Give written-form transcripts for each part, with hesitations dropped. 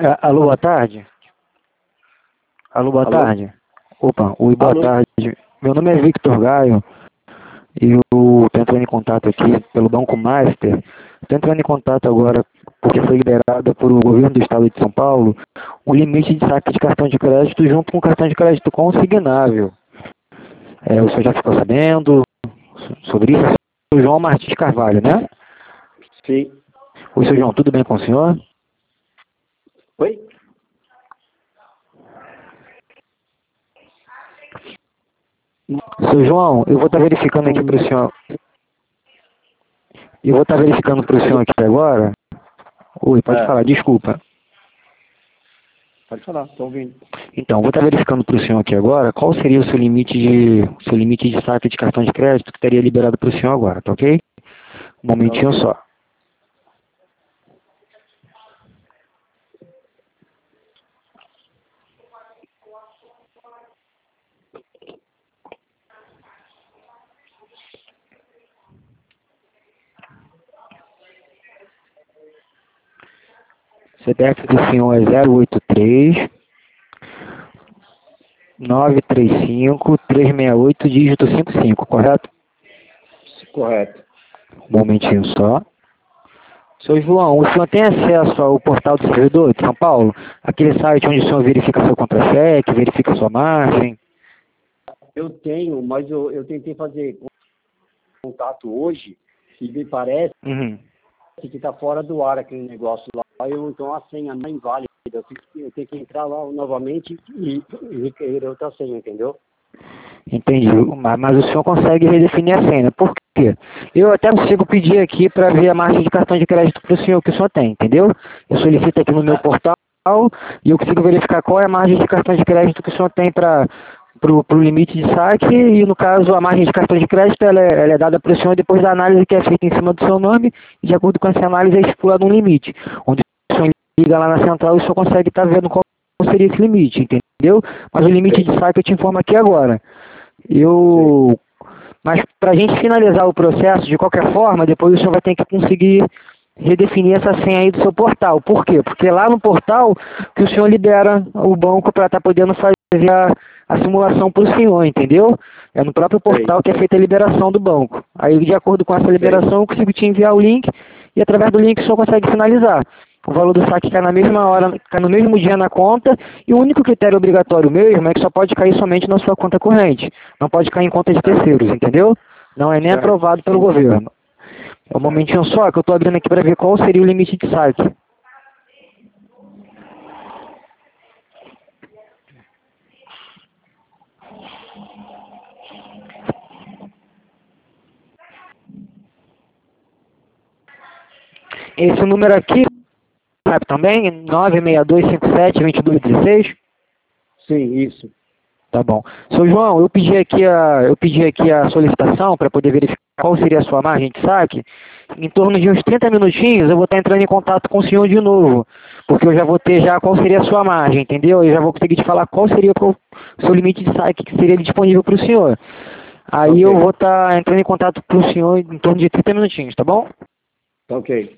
Alô, boa tarde. Alô, boa Alô? tarde. Opa, oi, boa Alô? tarde. Meu nome é Victor Gaio e eu estou entrando em contato aqui pelo Banco Master. Estou entrando em contato agora porque foi liberado por o governo do estado de São Paulo um limite de saque de cartão de crédito junto com o cartão de crédito consignável. O senhor já ficou sabendo sobre isso? O João Martins Carvalho, né? Sim. Oi, seu João, tudo bem com o senhor? Oi? Seu João, eu vou estar verificando aqui para o senhor. Eu vou estar verificando para o senhor aqui agora. Oi, pode É, falar, desculpa. pode falar, tô ouvindo. Então, vou estar verificando para o senhor aqui agora qual seria o seu limite de saque de cartão de crédito que estaria liberado para o senhor agora, tá ok? Um Tá momentinho ok. só. CPF do senhor é 083 935 368 dígito 55, correto? Correto. Um momentinho só. Seu João, o senhor tem acesso ao portal do servidor de São Paulo? Aquele site onde o senhor verifica seu contra-cheque, verifica sua margem? Eu tenho, mas eu tentei fazer contato hoje e me parece Uhum. que tá fora do ar aquele negócio lá. Então a senha não é inválida. Eu tenho que entrar lá novamente e requerer outra senha, entendeu? Entendi. Mas o senhor consegue redefinir a senha. Por quê? Eu até consigo pedir aqui para ver a margem de cartão de crédito para o senhor que o senhor tem, entendeu? Eu solicito aqui no meu portal e eu consigo verificar qual é a margem de cartão de crédito que o senhor tem para o limite de saque e, no caso, a margem de cartão de crédito ela é dada para o senhor depois da análise que é feita em cima do seu nome e, de acordo com essa análise, é estipulado um limite, onde o senhor liga lá na central e o senhor consegue estar vendo qual seria esse limite, entendeu? Mas o limite de Sei, saque eu te informo aqui agora. sei. Mas para a gente finalizar o processo, de qualquer forma, depois o senhor vai ter que conseguir redefinir essa senha aí do seu portal. Por quê? Porque lá no portal que o senhor libera o banco para estar podendo fazer a simulação para o senhor, entendeu? É no próprio Sei, portal que é feita a liberação do banco. Aí, de acordo com essa sei. liberação, eu consigo te enviar o link e através do link o senhor consegue finalizar. O valor do saque cai na mesma hora, cai no mesmo dia na conta, e o único critério obrigatório mesmo é que só pode cair somente na sua conta corrente. Não pode cair em conta de Certo, terceiros, entendeu? Não é nem certo, aprovado pelo governo. É um certo. momentinho só que eu estou abrindo aqui para ver qual seria o limite de saque. Esse número aqui, sabe também? 962572216. Sim, isso. Tá bom. Seu João, eu pedi aqui a solicitação para poder verificar qual seria a sua margem de saque. Em torno de uns 30 minutinhos eu vou estar entrando em contato com o senhor de novo, porque eu já vou ter já qual seria a sua margem, entendeu? Eu já vou conseguir te falar qual seria o seu limite de saque que seria disponível para o senhor. Tá Aí eu ok, vou estar entrando em contato com o senhor em torno de 30 minutinhos, tá bom? tá ok.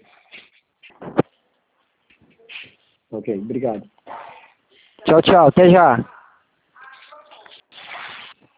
Ok, obrigado. Tchau, tchau. Até já.